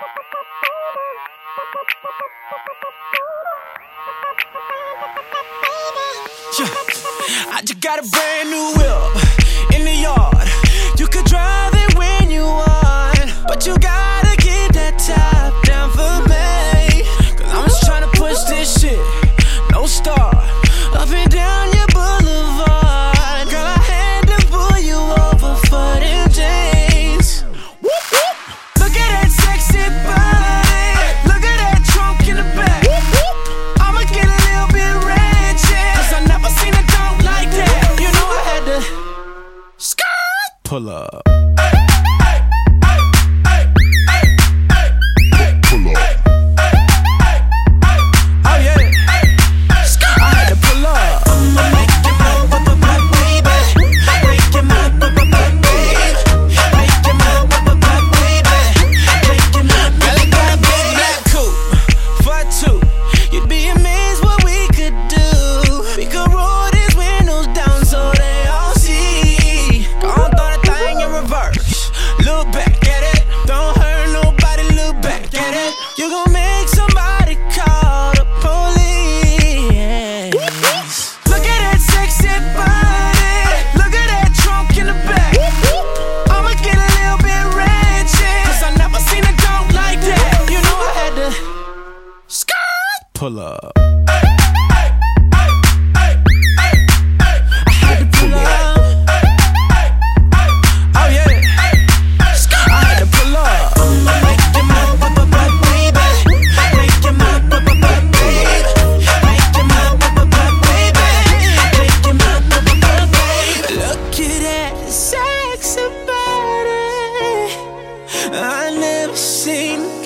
I just got a brand new whip in the yard. You could drive it when you want, but you gotta keep that top down for me. Cause I'm just tryna push this shit, no start, up and down your boulevard. Girl, I had to pull you over for them jeans. Whoop, whoop. Look at that sexy body, look at that trunk in the back. Whoop, whoop. I'ma get a little bit ratchet, cause I never seen a dog like that. You know I had to pull up. Pull up. I never seen